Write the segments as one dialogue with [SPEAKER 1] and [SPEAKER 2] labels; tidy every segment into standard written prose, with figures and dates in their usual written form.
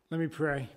[SPEAKER 1] Let me pray.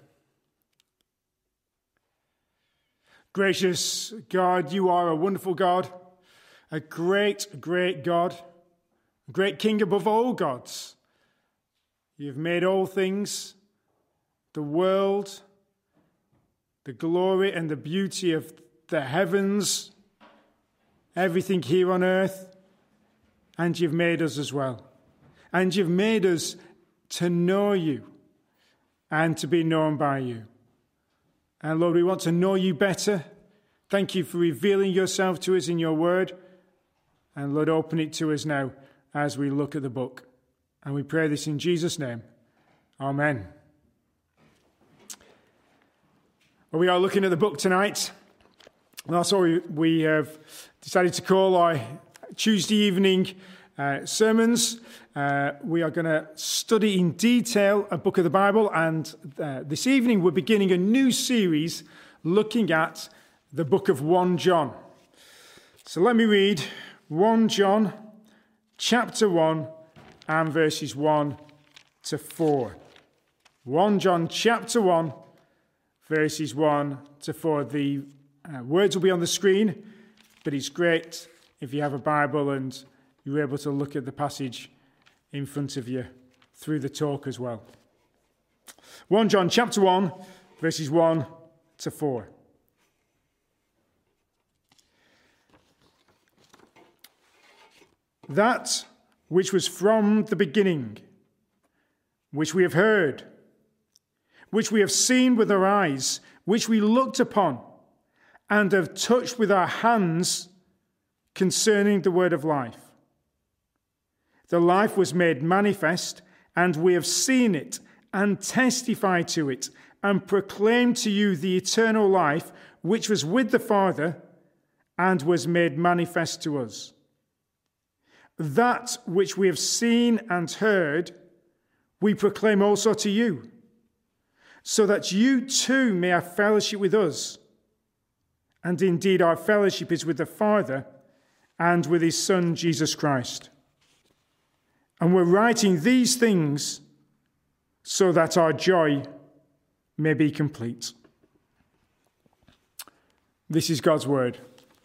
[SPEAKER 1] Gracious God, you are a wonderful God, a great, great God, a great King above all gods. You've made all things, the world, the glory and the beauty of the heavens, everything here on earth, and you've made us as well. And you've made us to know you and to be known by you. And Lord, we want to know you better. Thank you for revealing yourself to us in your word. And Lord, open it to us now as we look at the book. And we pray this in Jesus' name. Amen. Well, we are looking at the book tonight. And that's what we have decided to call our Tuesday evening sermons. We are going to study in detail a book of the Bible, and this evening we're beginning a new series looking at the book of 1 John. So let me read 1 John chapter 1 and verses 1 to 4. 1 John chapter 1 verses 1 to 4. The words will be on the screen, but it's great if you have a Bible and you're able to look at the passage in front of you through the talk as well. 1 John chapter 1, verses 1 to 4. That which was from the beginning, which we have heard, which we have seen with our eyes, which we looked upon, and have touched with our hands concerning the word of life. The life was made manifest, and we have seen it, and testify to it, and proclaim to you the eternal life which was with the Father, and was made manifest to us. That which we have seen and heard, we proclaim also to you, so that you too may have fellowship with us. And indeed our fellowship is with the Father and with his Son, Jesus Christ. And we're writing these things so that our joy may be complete. This is God's word.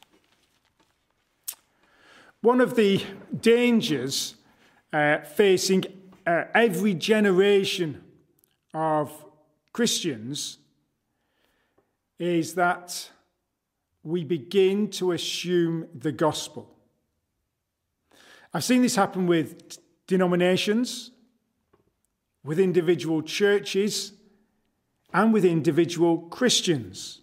[SPEAKER 1] One of the dangers facing every generation of Christians is that we begin to assume the gospel. I've seen this happen with denominations, with individual churches, and with individual Christians.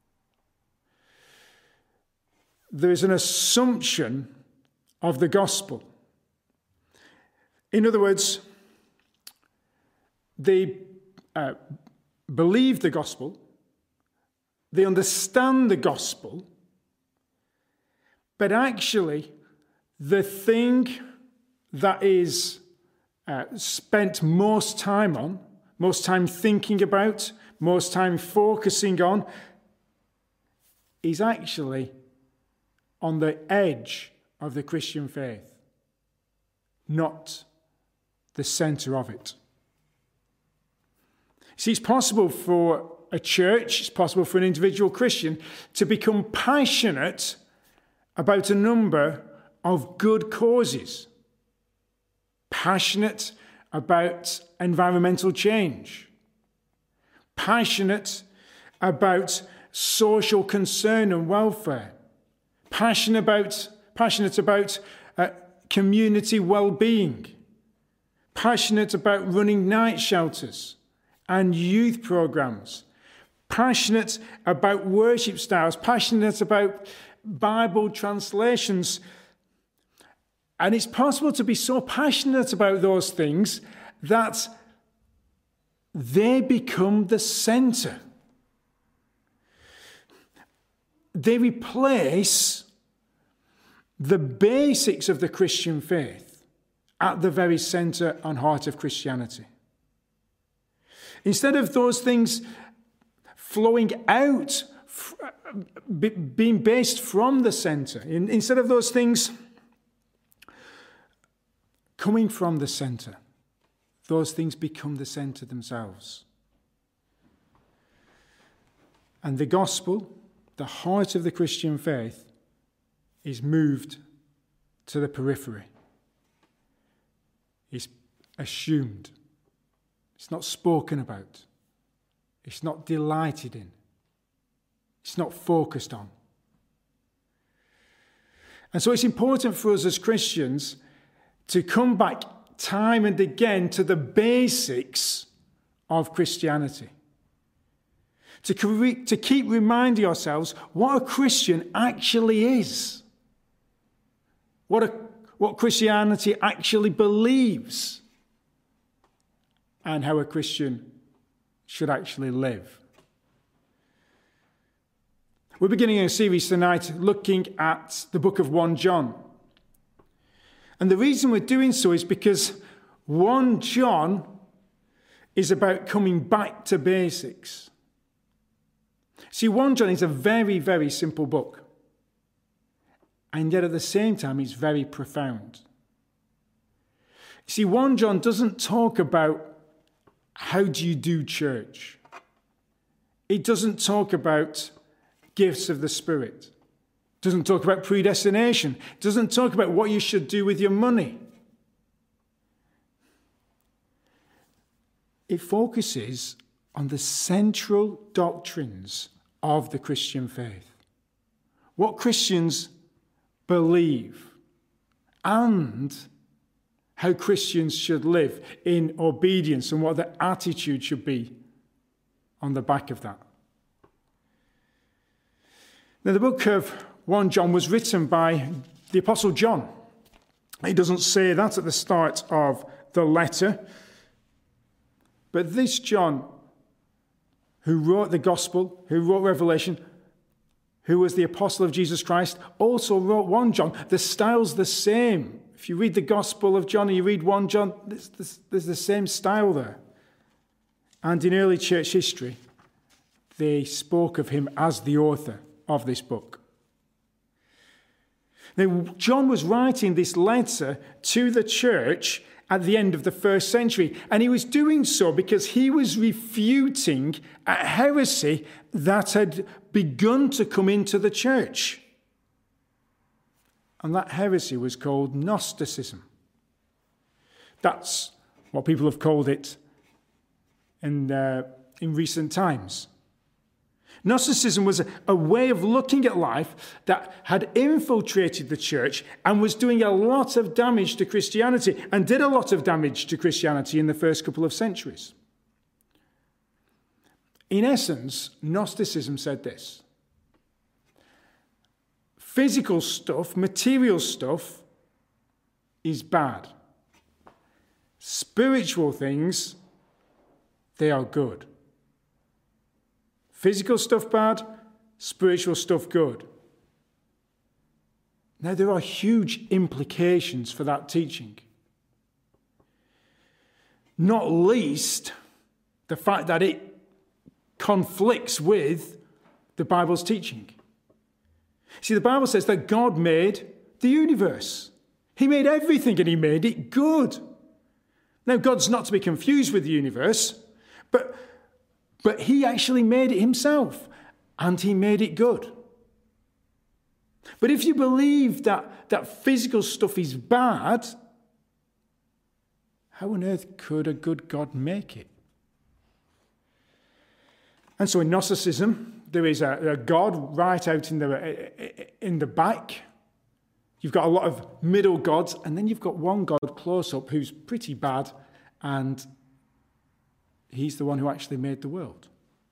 [SPEAKER 1] There is an assumption of the gospel. In other words, they believe the gospel, they understand the gospel, but actually the thing that is spent most time on, most time thinking about, most time focusing on, is actually on the edge of the Christian faith, not the center of it. See, it's possible for a church, it's possible for an individual Christian to become passionate about a number of good causes. Passionate about environmental change. Passionate about social concern and welfare. Passionate about community well-being. Passionate about running night shelters and youth programs. Passionate about worship styles. Passionate about Bible translations. And it's possible to be so passionate about those things that they become the center. They replace the basics of the Christian faith at the very center and heart of Christianity. Instead of those things flowing out, being based from the center, instead of those things coming from the center, those things become the center themselves. And the gospel, the heart of the Christian faith, is moved to the periphery. It's assumed. It's not spoken about. It's not delighted in. It's not focused on. And so it's important for us as Christians to come back time and again to the basics of Christianity. To keep reminding ourselves what a Christian actually is. What Christianity actually believes. And how a Christian should actually live. We're beginning a series tonight looking at the book of 1 John. And the reason we're doing so is because 1 John is about coming back to basics. See, 1 John is a very, very simple book. And yet at the same time, it's very profound. See, 1 John doesn't talk about how do you do church. It doesn't talk about gifts of the Spirit. It doesn't talk about predestination. It doesn't talk about what you should do with your money. It focuses on the central doctrines of the Christian faith. What Christians believe and how Christians should live in obedience and what their attitude should be on the back of that. Now, the book of 1 John was written by the Apostle John. He doesn't say that at the start of the letter. But this John, who wrote the Gospel, who wrote Revelation, who was the apostle of Jesus Christ, also wrote 1 John. The style's the same. If you read the Gospel of John and you read 1 John, there's the same style there. And in early church history, they spoke of him as the author of this book. Now, John was writing this letter to the church at the end of the first century, and he was doing so because he was refuting a heresy that had begun to come into the church. And that heresy was called Gnosticism. That's what people have called it in recent times. Gnosticism was a way of looking at life that had infiltrated the church and was doing a lot of damage to Christianity, and did a lot of damage to Christianity in the first couple of centuries. In essence, Gnosticism said this: physical stuff, material stuff, is bad. Spiritual things, they are good. Physical stuff bad, spiritual stuff good. Now, there are huge implications for that teaching. Not least the fact that it conflicts with the Bible's teaching. See, the Bible says that God made the universe. He made everything and he made it good. Now, God's not to be confused with the universe, but he actually made it himself, and he made it good. But if you believe that physical stuff is bad, how on earth could a good God make it? And so in Gnosticism, there is a God right out in the back. You've got a lot of middle gods, and then you've got one God close up who's pretty bad, and he's the one who actually made the world.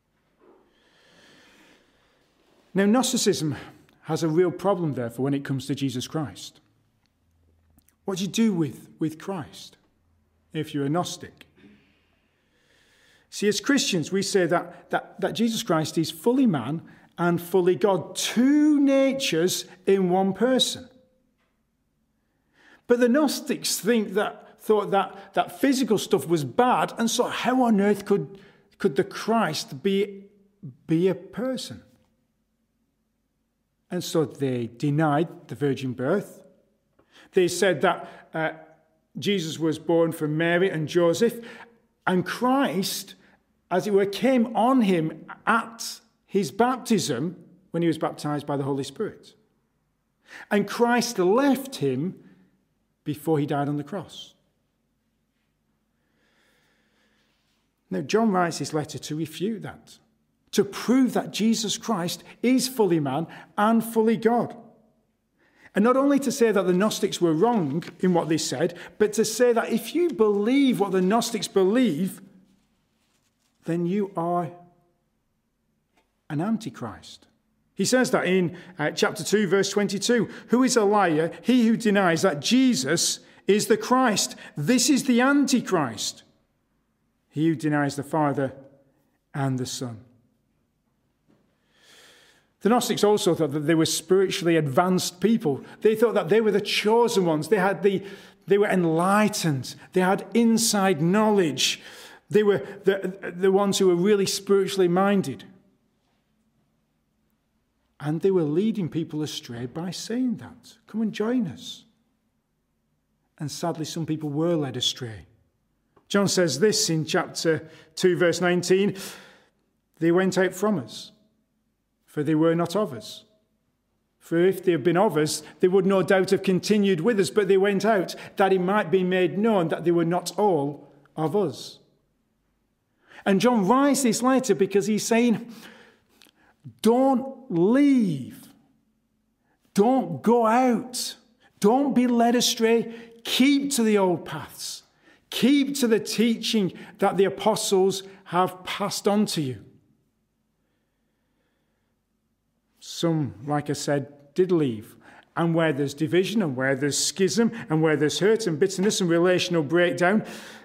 [SPEAKER 1] Now, Gnosticism has a real problem, therefore, when it comes to Jesus Christ. What do you do with Christ if you're a Gnostic? See, as Christians, we say that Jesus Christ is fully man and fully God, two natures in one person. But the Gnostics thought that physical stuff was bad, and so how on earth could the Christ be a person? And so they denied the virgin birth. They said that Jesus was born from Mary and Joseph, and Christ, as it were, came on him at his baptism when he was baptized by the Holy Spirit. And Christ left him before he died on the cross. Now, John writes this letter to refute that, to prove that Jesus Christ is fully man and fully God. And not only to say that the Gnostics were wrong in what they said, but to say that if you believe what the Gnostics believe, then you are an antichrist. He says that in chapter 2, verse 22. Who is a liar? He who denies that Jesus is the Christ. This is the antichrist. He who denies the Father and the Son. The Gnostics also thought that they were spiritually advanced people. They thought that they were the chosen ones. They were enlightened. They had inside knowledge. They were the ones who were really spiritually minded. And they were leading people astray by saying that. Come and join us. And sadly, some people were led astray. John says this in chapter 2, verse 19. They went out from us, for they were not of us. For if they had been of us, they would no doubt have continued with us, but they went out, that it might be made known that they were not all of us. And John writes this letter because he's saying, don't leave. Don't go out. Don't be led astray. Keep to the old paths. Keep to the teaching that the apostles have passed on to you. Some, like I said, did leave. And where there's division and where there's schism and where there's hurt and bitterness and relational breakdown,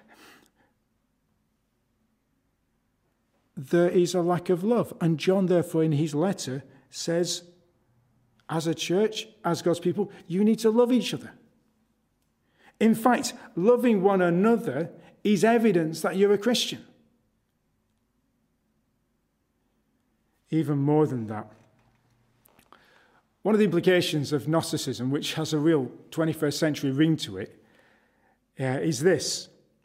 [SPEAKER 1] there is a lack of love. And John, therefore, in his letter says, as a church, as God's people, you need to love each other. In fact, loving one another is evidence that you're a Christian. Even more than that, one of the implications of Gnosticism, which has a real 21st century ring to it, is this.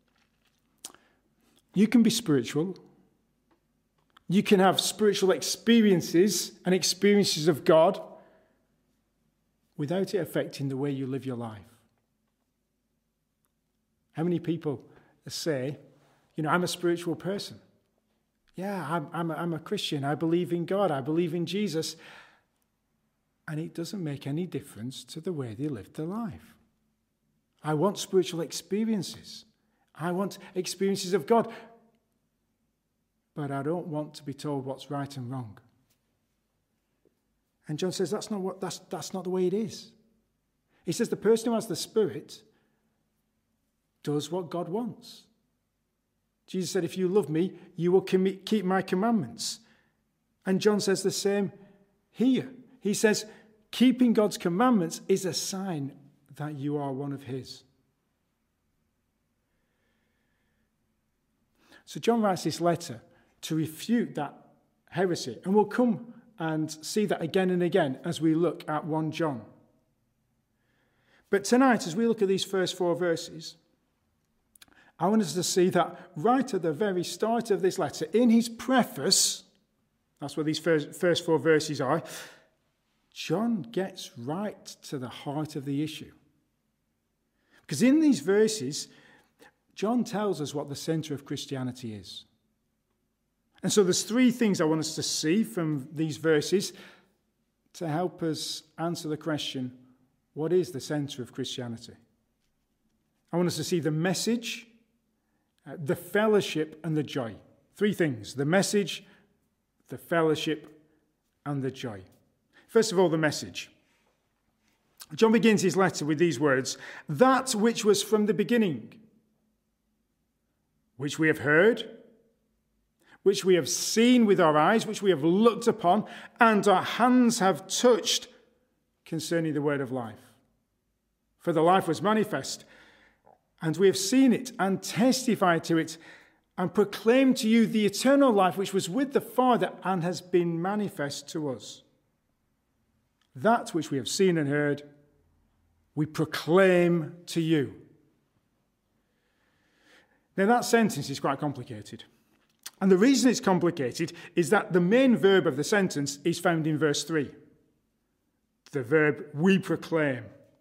[SPEAKER 1] You can be spiritual. You can have spiritual experiences and experiences of God without it affecting the way you live your life. How many people say, I'm a spiritual person. Yeah, I'm a Christian. I believe in God. I believe in Jesus. And it doesn't make any difference to the way they live their life. I want spiritual experiences. I want experiences of God. But I don't want to be told what's right and wrong. And John says that's not the way it is. He says the person who has the Spirit does what God wants. Jesus said, if you love me, you will keep my commandments. And John says the same here. He says, keeping God's commandments is a sign that you are one of his. So John writes this letter to refute that heresy. And we'll come and see that again and again as we look at 1 John. But tonight, as we look at these first 4 verses, I want us to see that right at the very start of this letter, in his preface, that's what these first 4 verses are, John gets right to the heart of the issue. Because in these verses, John tells us what the center of Christianity is. And so there's 3 things I want us to see from these verses to help us answer the question, what is the center of Christianity? I want us to see the message, the fellowship, and the joy. 3 things: the message, the fellowship, and the joy. First of all, the message. John begins his letter with these words, that which was from the beginning, which we have heard, which we have seen with our eyes, which we have looked upon, and our hands have touched concerning the word of life. For the life was manifest, and we have seen it and testified to it and proclaimed to you the eternal life which was with the Father and has been manifest to us. That which we have seen and heard, we proclaim to you. Now that sentence is quite complicated. And the reason it's complicated is that the main verb of the sentence is found in verse 3. The verb we proclaim.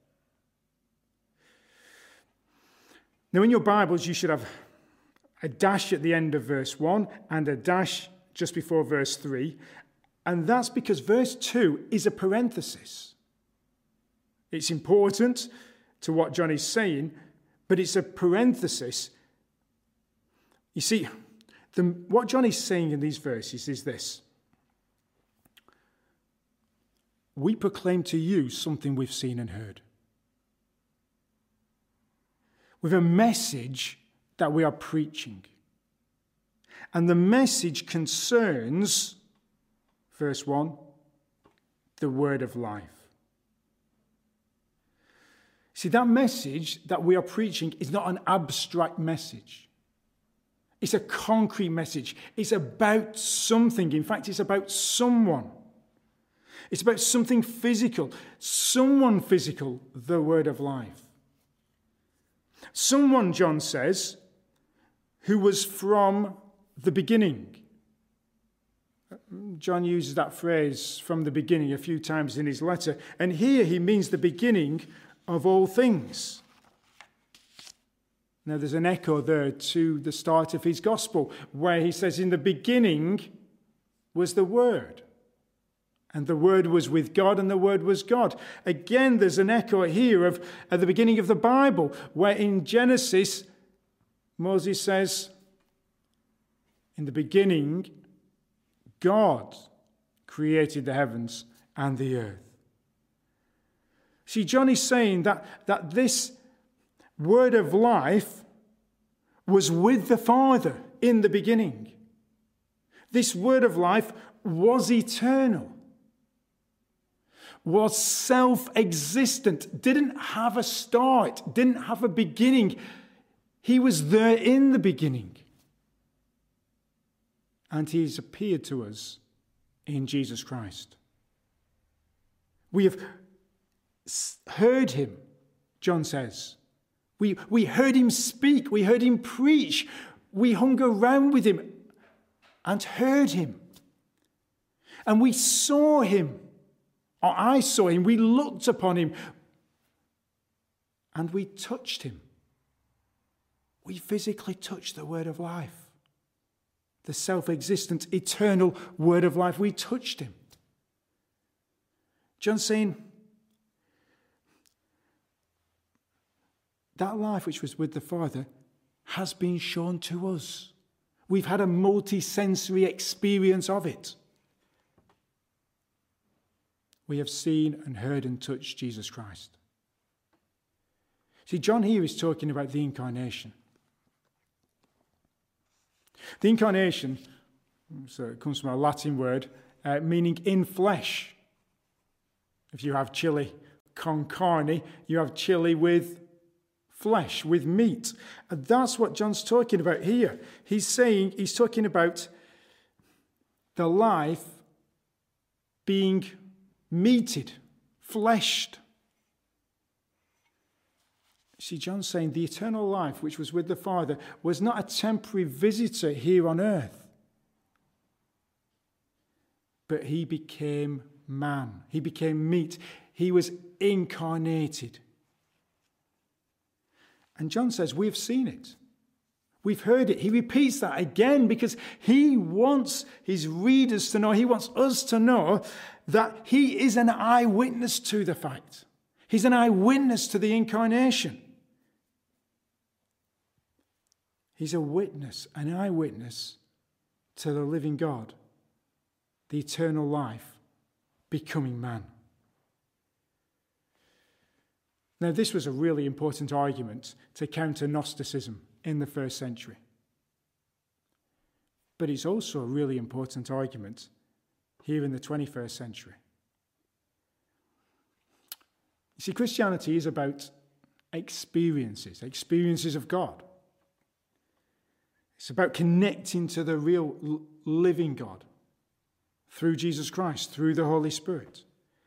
[SPEAKER 1] Now in your Bibles you should have a dash at the end of verse 1 and a dash just before verse 3. And that's because verse 2 is a parenthesis. It's important to what John is saying, but it's a parenthesis. You see, what John is saying in these verses is this. We proclaim to you something we've seen and heard. With a message that we are preaching. And the message concerns, verse 1, the word of life. See, that message that we are preaching is not an abstract message. It's a concrete message. It's about something. In fact, it's about someone. It's about something physical. Someone physical, the word of life. Someone, John says, who was from the beginning. John uses that phrase, from the beginning, a few times in his letter. And here he means the beginning of all things. Now there's an echo there to the start of his gospel, where he says, in the beginning was the Word. And the Word was with God, and the Word was God. Again, there's an echo here of at the beginning of the Bible, where in Genesis, Moses says, in the beginning, God created the heavens and the earth. See, John is saying that this word of life was with the Father in the beginning. This word of life was eternal, was self-existent, didn't have a start, didn't have a beginning. He was there in the beginning. And he's appeared to us in Jesus Christ. We have heard him, John says. We heard him speak. We heard him preach. We hung around with him and heard him. And we saw him. Or I saw him. We looked upon him. And we touched him. We physically touched the word of life. The self-existent, eternal word of life. We touched him. John's saying, that life which was with the Father has been shown to us. We've had a multi-sensory experience of it. We have seen and heard and touched Jesus Christ. See, John here is talking about the incarnation. The incarnation, so it comes from a Latin word, meaning in flesh. If you have chili con carne, you have chili with flesh, with meat. And that's what John's talking about here. He's talking about the life being meated, fleshed. See, John's saying the eternal life which was with the Father was not a temporary visitor here on earth, but he became man. He became meat. He was incarnated. And John says, we've seen it. We've heard it. He repeats that again because he wants his readers to know, he wants us to know that he is an eyewitness to the fact. He's an eyewitness to the incarnation. He's a witness, an eyewitness to the living God, the eternal life, becoming man. Now, this was a really important argument to counter Gnosticism in the first century. But it's also a really important argument here in the 21st century. You see, Christianity is about experiences of God. It's about connecting to the real living God through Jesus Christ, through the Holy Spirit.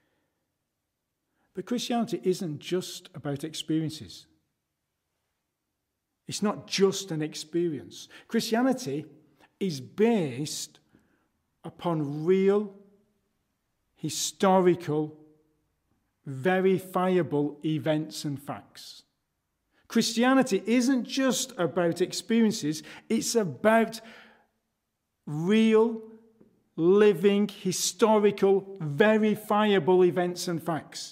[SPEAKER 1] But Christianity isn't just about experiences. It's not just an experience. Christianity is based upon real, historical, verifiable events and facts. Christianity isn't just about experiences, it's about real, living, historical, verifiable events and facts.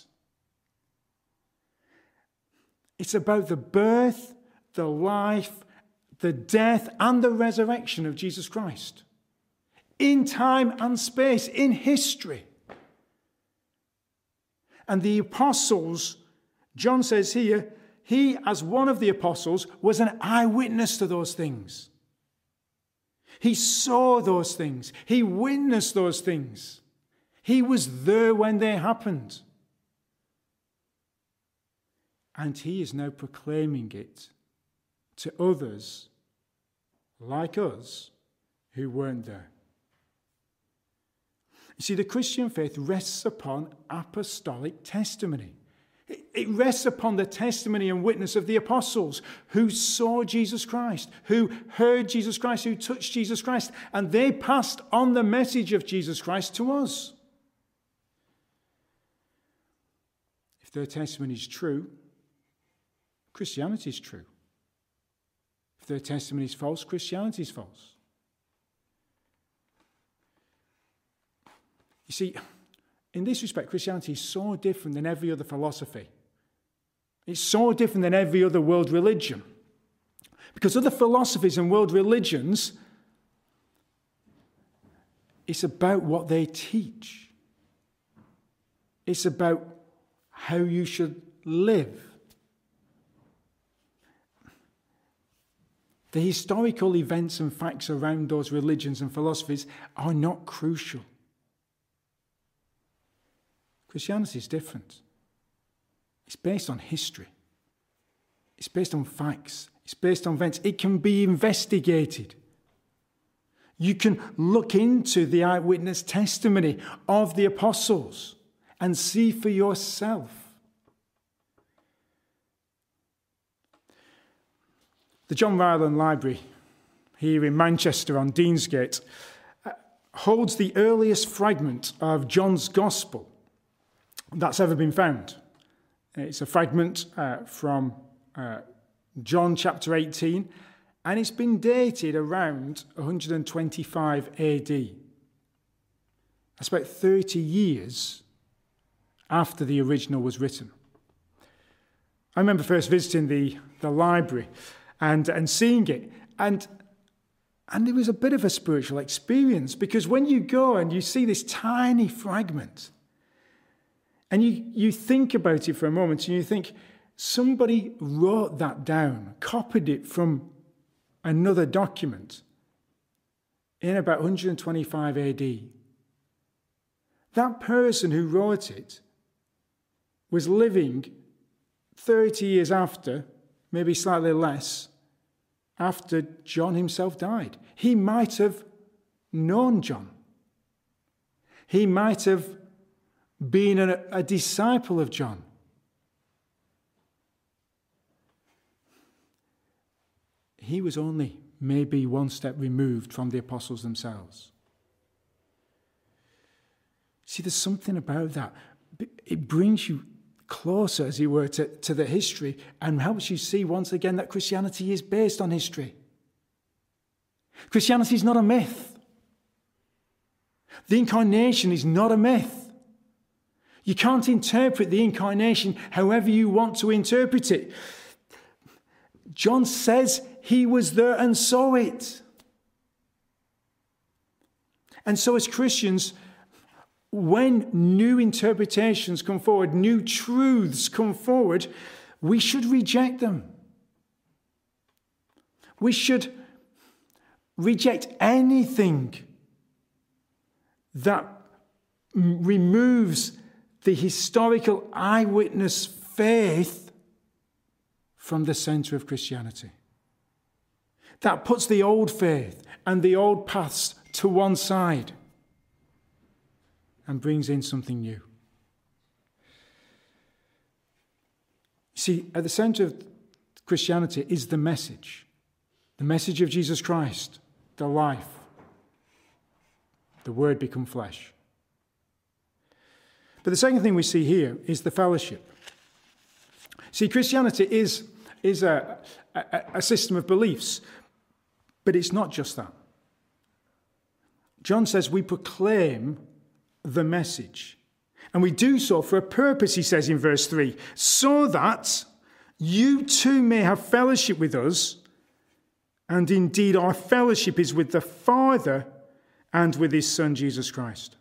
[SPEAKER 1] It's about the birth, the life, the death, and the resurrection of Jesus Christ. In time and space, in history. And the apostles, John says here, he, as one of the apostles, was an eyewitness to those things. He saw those things. He witnessed those things. He was there when they happened. And he is now proclaiming it to others like us who weren't there. You see, the Christian faith rests upon apostolic testimony. It rests upon the testimony and witness of the apostles who saw Jesus Christ, who heard Jesus Christ, who touched Jesus Christ, and they passed on the message of Jesus Christ to us. If their testimony is true, Christianity is true. If their testimony is false, Christianity is false. You see, in this respect, Christianity is so different than every other philosophy. It's so different than every other world religion. Because other philosophies and world religions, it's about what they teach. It's about how you should live. The historical events and facts around those religions and philosophies are not crucial. Christianity is different. It's based on history. It's based on facts. It's based on events. It can be investigated. You can look into the eyewitness testimony of the apostles and see for yourself. The John Ryland Library here in Manchester on Deansgate holds the earliest fragment of John's Gospel that's ever been found. It's a fragment from John chapter 18, and it's been dated around 125 AD. That's about 30 years after the original was written. I remember first visiting the library and seeing it, and it was a bit of a spiritual experience, because when you go and you see this tiny fragment, and you think about it for a moment, and you think, somebody wrote that down, copied it from another document in about 125 AD. That person who wrote it was living 30 years after, maybe slightly less, after John himself died. He might have known John. He might have been a disciple of John. He was only maybe one step removed from the apostles themselves. See, there's something about that. It brings you closer, as it were, to the history, and helps you see once again that Christianity is based on history. Christianity is not a myth. The incarnation is not a myth. You can't interpret the incarnation however you want to interpret it. John says he was there and saw it. And so as Christians, when new interpretations come forward, new truths come forward, we should reject them. We should reject anything that removes the historical eyewitness faith from the center of Christianity. That puts the old faith and the old paths to one side and brings in something new. See, at the center of Christianity is the message of Jesus Christ, the life, the Word become flesh. But the second thing we see here is the fellowship. See, Christianity is a system of beliefs, but it's not just that. John says we proclaim the message. And we do so for a purpose, he says in verse 3, so that you too may have fellowship with us, and indeed our fellowship is with the Father and with his Son, Jesus Christ.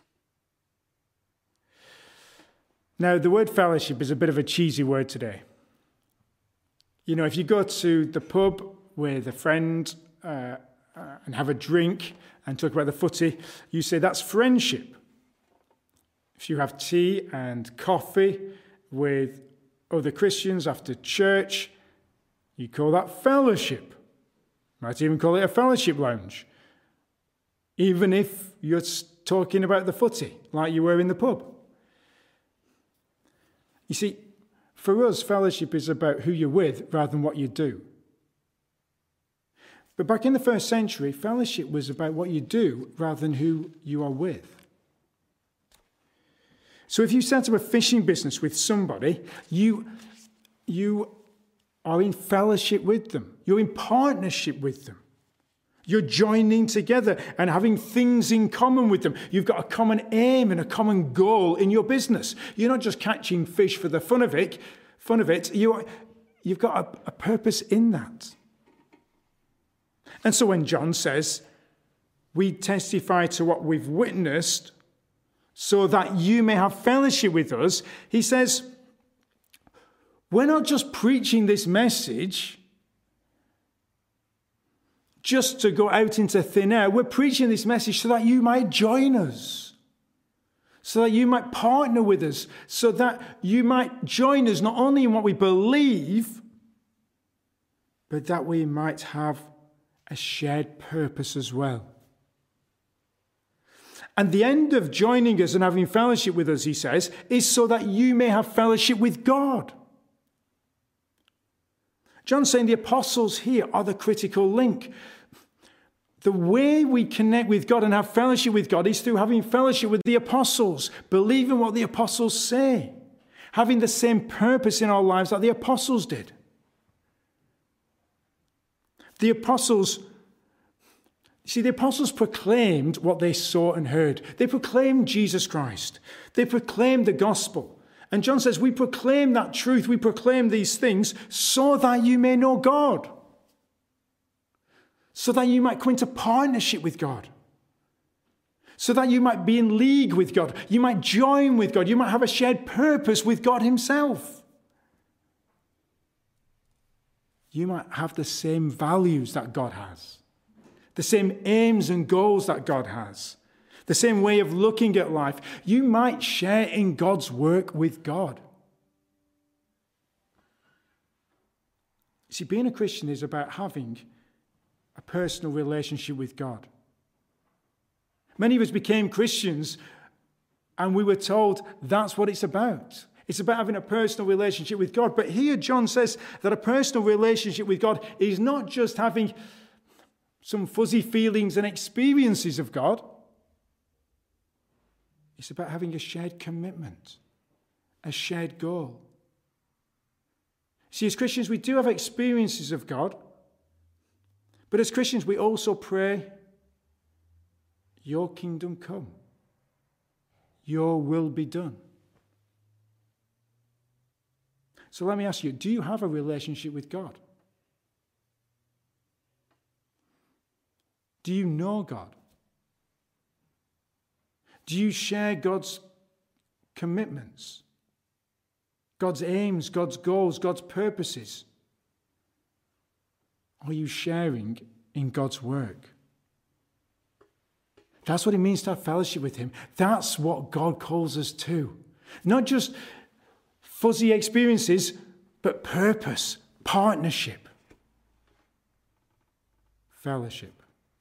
[SPEAKER 1] Now, the word fellowship is a bit of a cheesy word today. You know, if you go to the pub with a friend and have a drink and talk about the footy, you say that's friendship. If you have tea and coffee with other Christians after church, you call that fellowship. Might even call it a fellowship lounge. Even if you're talking about the footy, like you were in the pub. You see, for us, fellowship is about who you're with rather than what you do. But back in the first century, fellowship was about what you do rather than who you are with. So if you set up a fishing business with somebody, you are in fellowship with them. You're in partnership with them. You're joining together and having things in common with them. You've got a common aim and a common goal in your business. You're not just catching fish for the fun of it. You've got a purpose in that. And so when John says, we testify to what we've witnessed so that you may have fellowship with us, he says, we're not just preaching this message just to go out into thin air. We're preaching this message so that you might join us, so that you might partner with us, so that you might join us not only in what we believe, but that we might have a shared purpose as well. And the end of joining us and having fellowship with us, he says, is so that you may have fellowship with God. John's saying the apostles here are the critical link. The way we connect with God and have fellowship with God is through having fellowship with the apostles, believing what the apostles say, having the same purpose in our lives that the apostles did. The apostles proclaimed what they saw and heard. They proclaimed Jesus Christ. They proclaimed the gospel. And John says, we proclaim that truth, we proclaim these things so that you may know God. So that you might come into partnership with God. So that you might be in league with God. You might join with God. You might have a shared purpose with God himself. You might have the same values that God has. The same aims and goals that God has. The same way of looking at life. You might share in God's work with God. See, being a Christian is about having a personal relationship with God. Many of us became Christians and we were told that's what it's about. It's about having a personal relationship with God. But here John says that a personal relationship with God is not just having some fuzzy feelings and experiences of God. It's about having a shared commitment, a shared goal. See, as Christians, we do have experiences of God. But as Christians, we also pray, your kingdom come. Your will be done. So let me ask you, do you have a relationship with God? Do you know God? Do you share God's commitments, God's aims, God's goals, God's purposes? Are you sharing in God's work? That's what it means to have fellowship with him. That's what God calls us to. Not just fuzzy experiences, but purpose, partnership, fellowship.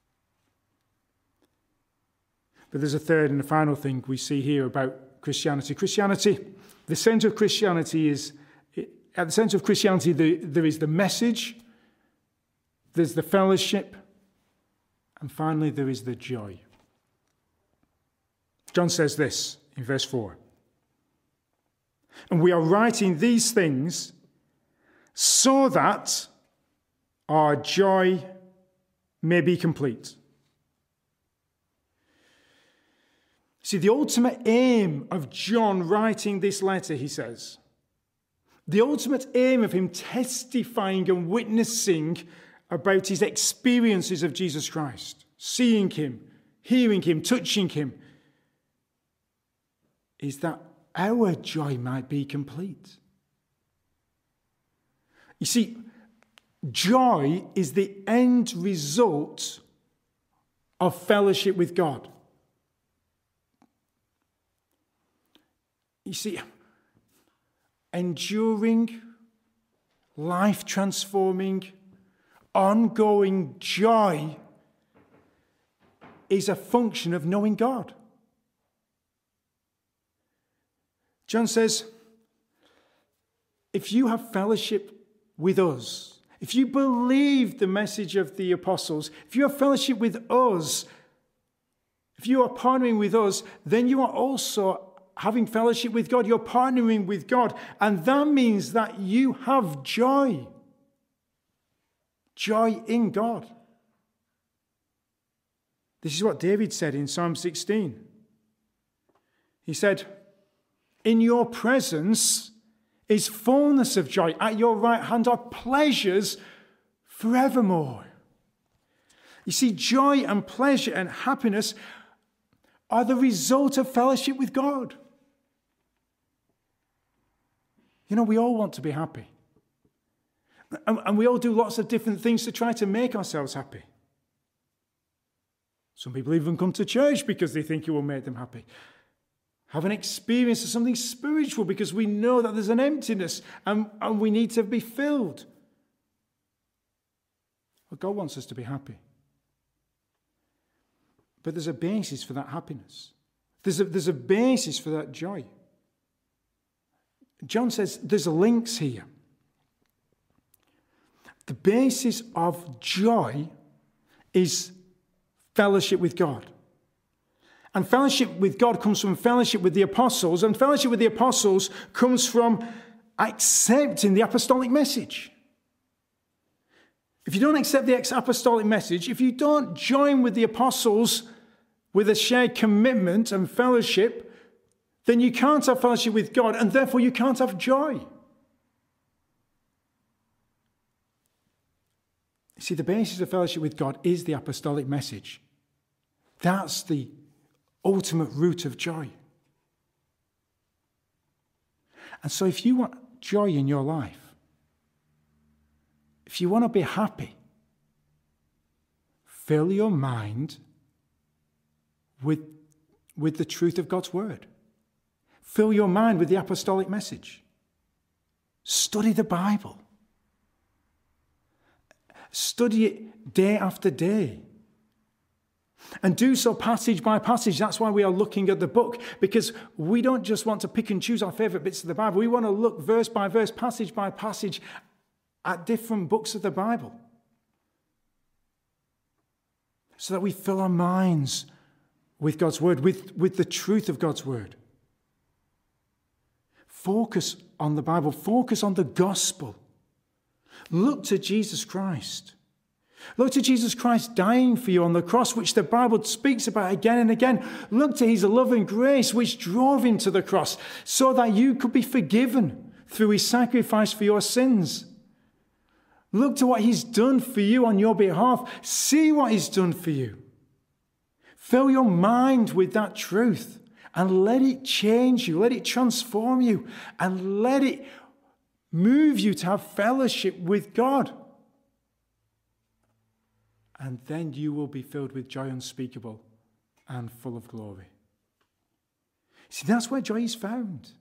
[SPEAKER 1] But there's a third and a final thing we see here about Christianity. The center of Christianity is, at the center of Christianity, there is the message, there's the fellowship, and finally there is the joy. John says this in verse 4. And we are writing these things so that our joy may be complete. See, the ultimate aim of John writing this letter, he says, the ultimate aim of him testifying and witnessing about his experiences of Jesus Christ, seeing him, hearing him, touching him, is that our joy might be complete. You see, joy is the end result of fellowship with God. You see, enduring, life-transforming, ongoing joy is a function of knowing God. John says, if you have fellowship with us, if you believe the message of the apostles, if you have fellowship with us, if you are partnering with us, then you are also having fellowship with God. You're partnering with God. And that means that you have joy. Joy in God. This is what David said in Psalm 16. He said, in your presence is fullness of joy. At your right hand are pleasures forevermore. You see, joy and pleasure and happiness are the result of fellowship with God. You know, we all want to be happy. And we all do lots of different things to try to make ourselves happy. Some people even come to church because they think it will make them happy. Have an experience of something spiritual because we know that there's an emptiness and we need to be filled. Well, God wants us to be happy. But there's a basis for that happiness. There's a basis for that joy. John says there's links here. The basis of joy is fellowship with God. And fellowship with God comes from fellowship with the apostles. And fellowship with the apostles comes from accepting the apostolic message. If you don't accept the apostolic message, if you don't join with the apostles with a shared commitment and fellowship, then you can't have fellowship with God, and therefore you can't have joy. See, the basis of fellowship with God is the apostolic message. That's the ultimate root of joy. And so if you want joy in your life, if you want to be happy, fill your mind with the truth of God's word. Fill your mind with the apostolic message. Study the Bible. Study it day after day. And do so passage by passage. That's why we are looking at the book, because we don't just want to pick and choose our favorite bits of the Bible. We want to look verse by verse, passage by passage at different books of the Bible, so that we fill our minds with God's word, with the truth of God's word. Focus on the Bible. Focus on the gospel. Look to Jesus Christ. Look to Jesus Christ dying for you on the cross, which the Bible speaks about again and again. Look to his love and grace, which drove him to the cross, so that you could be forgiven through his sacrifice for your sins. Look to what he's done for you on your behalf. See what he's done for you. Fill your mind with that truth and let it change you. Let it transform you and let it move you to have fellowship with God. And then you will be filled with joy unspeakable and full of glory. See, that's where joy is found.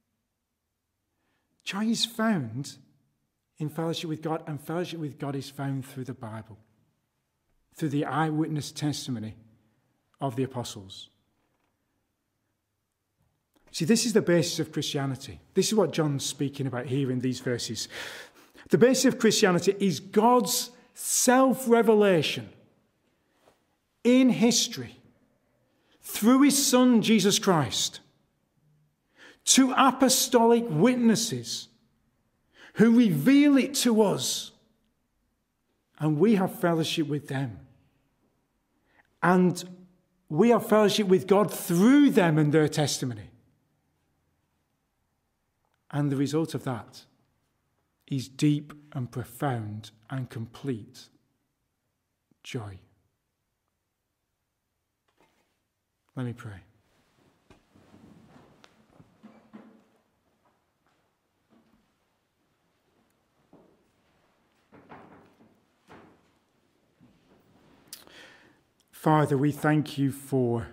[SPEAKER 1] Joy is found in fellowship with God, and fellowship with God is found through the Bible, through the eyewitness testimony of the apostles. See, this is the basis of Christianity. This is what John's speaking about here in these verses. The basis of Christianity is God's self-revelation in history through his Son, Jesus Christ, to apostolic witnesses who reveal it to us, and we have fellowship with them. And we have fellowship with God through them and their testimony. And the result of that is deep and profound and complete joy. Let me pray. Father, we thank you for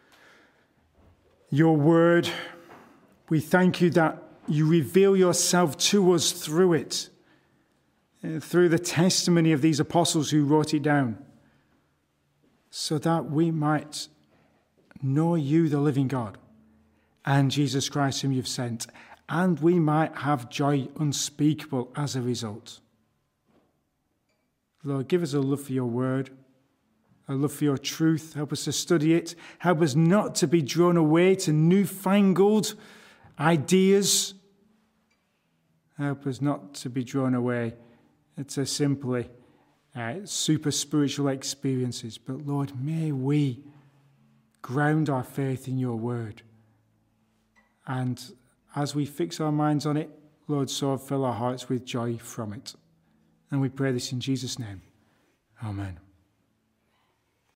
[SPEAKER 1] your word. We thank you that you reveal yourself to us through it, through the testimony of these apostles who wrote it down, so that we might know you, the living God, and Jesus Christ whom you've sent, and we might have joy unspeakable as a result. Lord, give us a love for your word, a love for your truth. Help us to study it. Help us not to be drawn away to newfangled ideas. Help us not to be drawn away to simply super spiritual experiences. But Lord, may we ground our faith in your word. And as we fix our minds on it, Lord, so fill our hearts with joy from it. And we pray this in Jesus' name. Amen.